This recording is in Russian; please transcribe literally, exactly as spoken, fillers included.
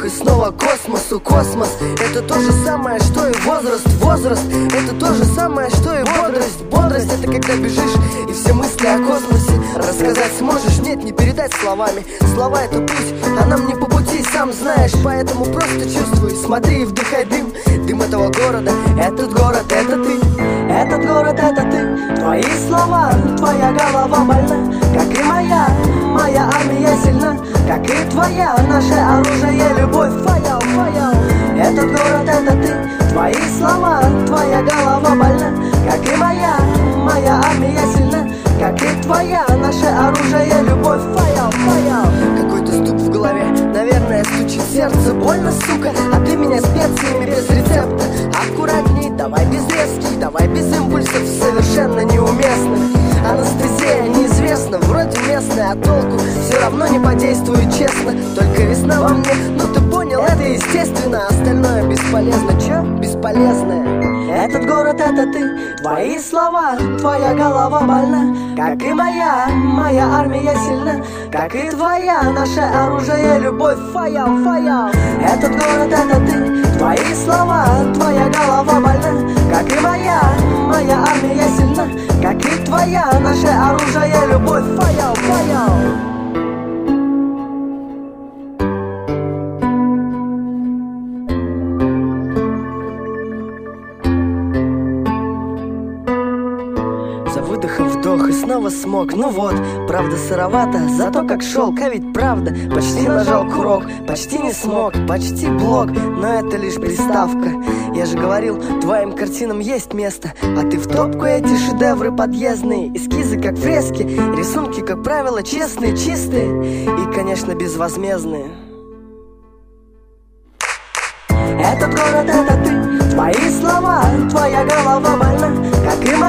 и снова космосу. Космос — это то же самое, что и возраст. Возраст — это то же самое, что и бодрость. Бодрость — это когда бежишь и все мысли о космосе. Рассказать сможешь? Нет, не передать словами. Слова — это путь, а нам не по пути, сам знаешь. Поэтому просто чувствуй, смотри и вдыхай дым. Дым этого города, этот город — это ты. Этот город — это ты. Твои слова, твоя голова больна, как и моя. Моя армия сильна, как и твоя. Наше оружие — любовь, фая, фая. Этот город — это ты. Твои слова, твоя голова больна, как и моя. Моя армия сильна, как и твоя. Наше оружие — любовь, фая, фая. Какой-то стук в голове, наверное, стучит сердце. Больно, сука, а ты меня специями без рецепта. Аккуратней, давай без резких, давай без импульсов совершенно неуместных. Анестезия неизвестна, вроде местная, а толку все равно не подействует честно. Только весна во мне, ну ты понял, это естественно. Остальное бесполезно, чё? Бесполезное. Этот город — это ты. Твои слова, твоя голова больна, как и моя. Моя армия сильна, как и твоя. Наше оружие — любовь, фая, фая. Этот город — это ты. Твои слова, твоя голова больна, как и моя. Моя армия сильна, как и твоя. Наше оружие — любовь, фая, фая. За выдохом вдох и снова смог. Ну вот, правда сыровато, зато как шелк. А ведь правда, почти нажал курок. Почти не смог, почти блок. Но это лишь приставка. Я же говорил, твоим картинам есть место. А ты в топку эти шедевры подъездные. Эскизы как фрески, рисунки, как правило, честные, чистые и, конечно, безвозмездные. Этот город — это ты. Твои слова, твоя голова больна, как и моя.